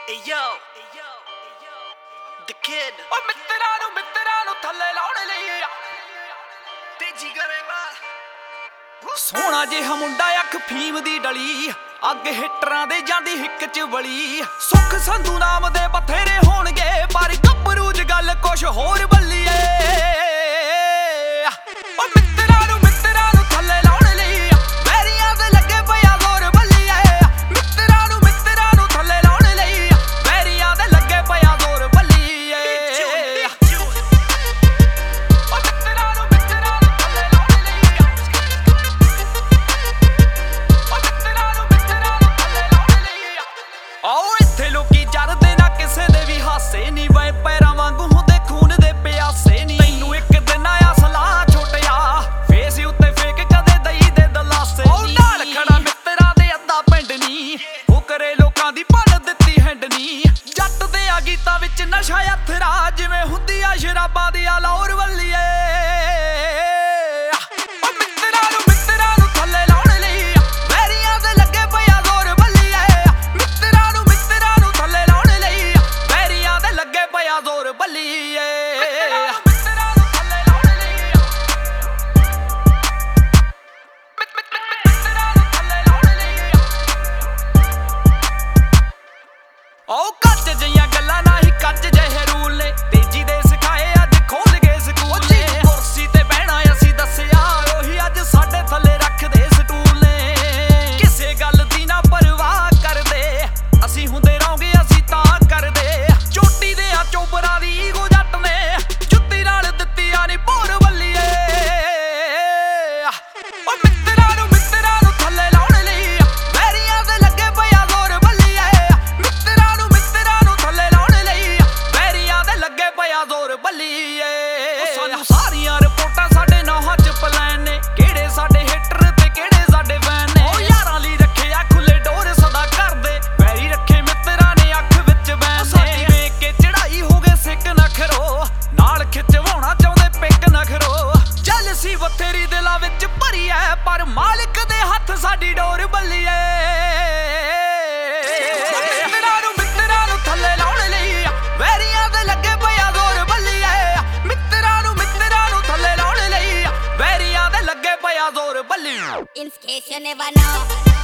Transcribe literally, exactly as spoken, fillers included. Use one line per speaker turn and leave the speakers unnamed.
Yo, the kid.
ਓ ਮਿੱਤਰਾਂ ਨੂੰ ਮਿੱਤਰਾਂ ਨੂੰ ਥੱਲੇ ਲਾਉਣ ਲਈ
ਤੇਜੀ ਕਰੇਗਾ
ਸੋਹਣਾ ਜਿਹਾ ਮੁੰਡਾ ਅੱਖ ਫੀਮ ਦੀ ਡਲੀ, ਅੱਗ ਹਿੱਟਰਾਂ ਦੇ ਜਾਂਦੀ ਹਿੱਕ ਚ ਵਲੀ। ਸੁੱਖ ਸੰਧੂ ਨਾਮ ਦੇ ਬਥੇਰੇ ਹੋਣਗੇ, ਪਰ ਗੱਭਰੂ ਚ ਗੱਲ ਕੁਛ ਹੋਰ ਬੱਲੀਏ। ਓ ਮਿੱਤਰਾਂ ਨੂੰ ਮਿੱਤਰਾਂ ਨੂੰ ਥੱਲੇ ਲਾਉਣ ਲਈ ਵੈਰੀਆਂ ਦੇ ਲੱਗੇ ਪਿਆ ਜ਼ੋਰ ਬੱਲੀਏ। ਮਿੱਤਰਾਂ ਨੂੰ ਮਿੱਤਰਾਂ ਨੂੰ ਥੱਲੇ ਲਾਉਣ ਲਈ ਵੈਰੀਆਂ ਦੇ ਲੱਗੇ ਪਿਆ ਜ਼ੋਰ ਬੱਲੀਏ। ਓ ਮਿੱਤਰਾਂ ਨੂੰ ਮਿੱਤਰਾਂ ਨੂੰ ਥੱਲੇ ਲਾਉਣ ਲਈ ਆਓ ਇੱਥੇ ਲੋਕੀ ਜਰਦੇ ਨਾ ਕਿਸੇ ਦੇ ਵੀ ਹਾਸੇ ਨੀ, ਵੇ ਪੈਰਾਂ ਵਾਂਗੂ ਹੁੰਦੇ ਖੂਨ ਦੇ ਪਿਆਸੇ ਨੀ। ਤੈਨੂੰ ਇੱਕ ਦਿਨ ਆਇਆ ਸਲਾਹ ਛੋਟਿਆ, ਫੇਸ ਉੱਤੇ ਫੇਕ ਕਦੇ ਦਈ ਦੇ ਦਲਾਸੇ ਨੀ। ਉਹ ਨਾਲ ਖੜਾ ਮਿੱਤਰਾਂ ਦੇ ਅੱਧਾ ਪਿੰਡ ਨੀ, ਉਹ ਕਰੇ ਲੋਕਾਂ ਦੀ ਭੰਨ ਦਿੱਤੀ ਹੈਂਡ ਨੀ। ਜੱਟ ਦੇ ਆ ਗੀਤਾਂ ਵਿੱਚ ਨਸ਼ਾ ਅਥਰਾ, ਜਿਵੇਂ ਹੁੰਦੀ ਆ ਸ਼ਰਾਬਾਂ ਦੀ ਆ ਲਾਹੌਰ ਵੱਲੀਏ। ਜ਼ੋਰ ਬੱਲੀਏ ਮਿੱਤਰਾਂ ਨੂੰ ਥੱਲੇ ਲਾਉਣ ਲਈ, ਮਿੱਤਰਾਂ ਨੂੰ ਥੱਲੇ ਲਾਉਣ ਲਈ। ਉਹ ਕੱਚ ਜਿਹੀਆਂ ਗੱਲਾਂ ਨਾ ਹੀ ਕੱਚ ਜਿਹੇ ਰੂਲ ਨੇ, ਤੇਜੀ ਦੇ ਸਿਖਾਏ ਅੱਜ ਖੋਲ ਗਏ ਸਕੂਲ ਨੇ। ਕੁਰਸੀ ਤੇ ਬਹਿਣਾ ਅਸੀਂ ਦੱਸਿਆ, ਉਹੀ ਅੱਜ ਸਾਡੇ ਥੱਲੇ ਰੱਖਦੇ ਸਟੂਲ ਨੇ। ਕਿਸੇ ਗੱਲ ਦੀ ਨਾ ਪਰਵਾਹ ਕਰਦੇ, ਅਸੀਂ ਹੁੰਦੇ ਰਹੋਗੇ ਅਸੀਂ ਤਾਂ ਕਰਦੇ। ਚੋਟੀ ਦੇ ਆ ਚੋਬਰਾਂ ਦੀ ਈਗੋ ਜੱਟ ਨੇ, ਜੁੱਤੀ ਨਾਲ ਦਿੱਤੀ ਆ ਨੀ ਭੋਰ ਵੱਲੀਏ। ਓ ਮਿੱਤਰਾਂ ਨੂੰ ਮਿੱਤਰਾਂ ਨੂੰ ਥੱਲੇ ਲਾਉਣ ਲਈ ਵੈਰੀਆਂ ਦੇ ਲੱਗੇ ਪਿਆ ਜ਼ੋਰ ਬੱਲੀਏ। ਮਿੱਤਰਾਂ ਨੂੰ ਮਿੱਤਰਾਂ ਨੂੰ ਥੱਲੇ ਲਾਉਣ ਲਈ ਵੈਰੀਆਂ ਦੇ ਲੱਗੇ ਪਿਆ ਜ਼ੋਰ ਬੱਲੀਏ। ਸਾਨੂੰ ਸਾਰੀਆਂ ਰਿਪੋਰਟਾਂ ਸਾਡੇ ਨੌਹਾਂ ਚ ਪਲਾਨ ਨੇ, ਕਿਹੜੇ ਸਾਡੇ ਹਿੱਟਰ ਤੇ ਕਿਹੜੇ ਸਾਡੇ ਫੈਨ ਨੇ। ਉਹ ਯਾਰਾਂ ਲਈ ਰੱਖਿਆ ਖੁੱਲੇ ਡੋਰ ਸਦਾ ਕਰਦੇ, ਵੈਰੀ ਰੱਖੇ ਮਿੱਤਰਾਂ ਨੇ ਅੱਖ ਵਿੱਚ ਬੈਨ ਨੇ। ਵੇਖ ਕੇ ਚੜਾਈ ਹੋ ਗਏ ਸਿੱਕ ਨਖਰੋ, ਨਾਲ ਖਿਚਵਾਉਣਾ ਚਾਹੁੰਦੇ ਪਿੱਕ ਨਖਰੋ। ਜੈਲਸੀ ਬਥੇਰੀ ਦਿਲਾਂ ਵਿੱਚ ਭਰੀ ਐ, ਪਰ ਮਾਲਕ ਦੇ ਹੱਥ ਸਾਡੀ ਡੋਰ ਬੱਲੀਏ। ਮਿੱਤਰਾਂ ਨੂੰ ਮਿੱਤਰਾਂ ਨੂੰ ਥੱਲੇ ਲਾਉਣ ਲਈ ਵੈਰੀਆਂ ਦੇ ਲੱਗੇ ਪਿਆ ਜ਼ੋਰ ਬੱਲੀਏ। ਮਿੱਤਰਾਂ ਨੂੰ ਮਿੱਤਰਾਂ ਨੂੰ ਥੱਲੇ ਲਾਉਣ ਲਈ ਵੈਰੀਆਂ ਦੇ ਲੱਗੇ ਪਿਆ ਜ਼ੋਰ ਬੱਲੀਏ।
In case you never know